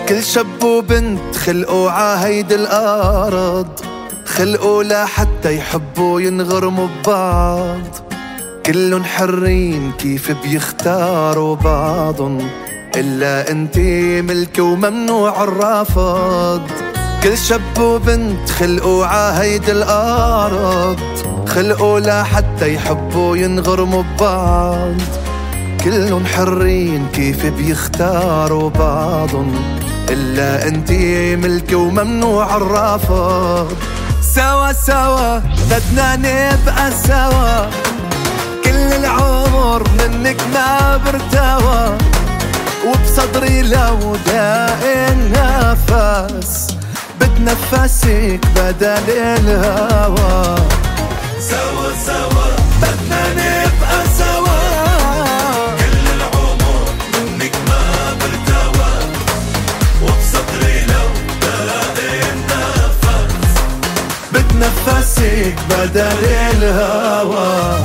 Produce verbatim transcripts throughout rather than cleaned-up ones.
كل شاب وبنت خلقوا عهيد الأرض، خلقوا لحتى يحبوا ينغرموا ببعض. كلن حرين كيف بيختاروا بعضن، إلا انتي ملك وممنوع الرفض. كل شاب وبنت خلقوا عهيد الأرض، خلقوا لحتى يحبوا ينغرموا ببعض. كلن حرين كيف بيختاروا بعضن، إلا انتي ملك وممنوع الرفض. سوا سوا بدنا نبقى سوا، كل العمر منك ما برتوى. وبصدري لو داق النفس، بتنفسك بدل الهوى. سوا سوا بدنا نبقى سوا، كل العمر منك ما برتوى. وبصدري لو داق النفس، بتنفسك بدل الهوى.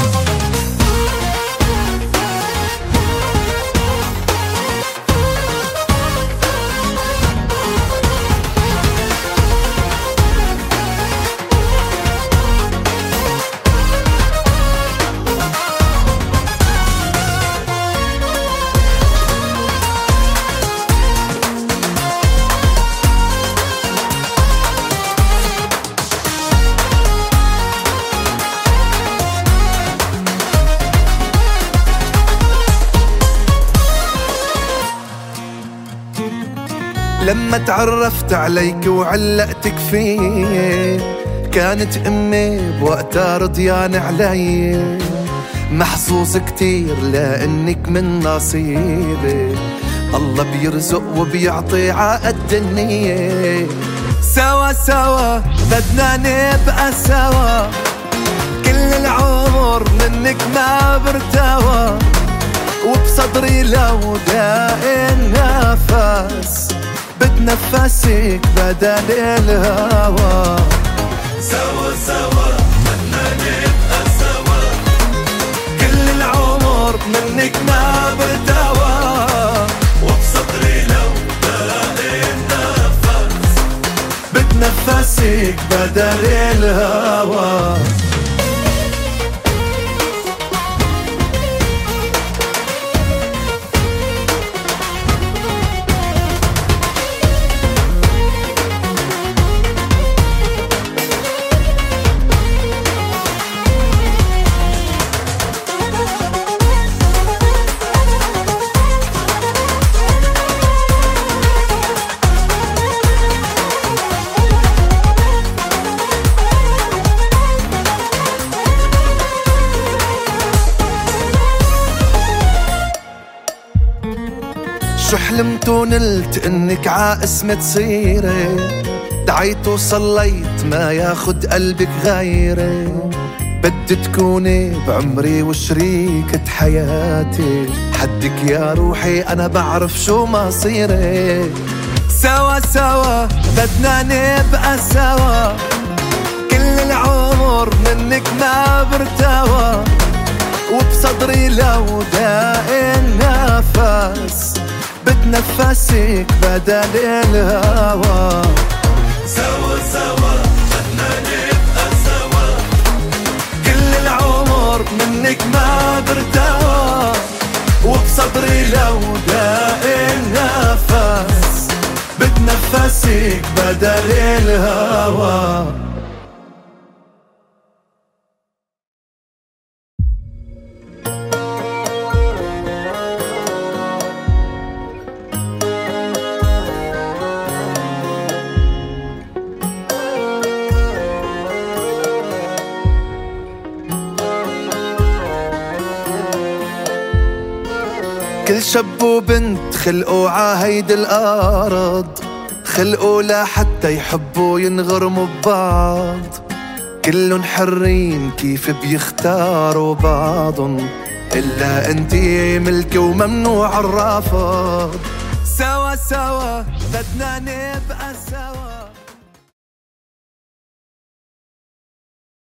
لما تعرفت عليك وعلقتك فيه، كانت امي بوقتها رضيان علي. محظوظ كتير لانك من نصيبي، الله بيرزق وبيعطي عقد النية. سوا سوا بدنا نبقى سوا، كل العمر منك ما برتوى. وبصدري لو داق النفس، بتنفسك بدل الهوى. سوا سوا بدنا نبقى سوا، كل العمر منك ما برتوى. وبصدري لو داق النفس، بتنفسك بدل الهوى. شو حلمت ونلت انك عاسمة تصيري، دعيت وصليت ما ياخد قلبك غيري. بدي تكوني بعمري وشريكة حياتي، حدك يا روحي انا بعرف شو مصيري. سوا سوا بدنا نبقى سوا، كل العمر منك ما برتوى. وبصدري لو داق النفس، بتنفسك بدل الهوى. سوا سوا بدنا نبقى سوا، كل العمر منك ما برتوى. وبصدري لو داق النفس، بتنفسك بدل الهوى. كل شاب وبنت خلقوا عهيد الأرض، خلقوا لحتى يحبوا ينغرموا ببعض. كلن حرين كيف بيختاروا بعضن، إلا انتي ملك وممنوع الرفض. سوا سوا بدنا نبقى سوا.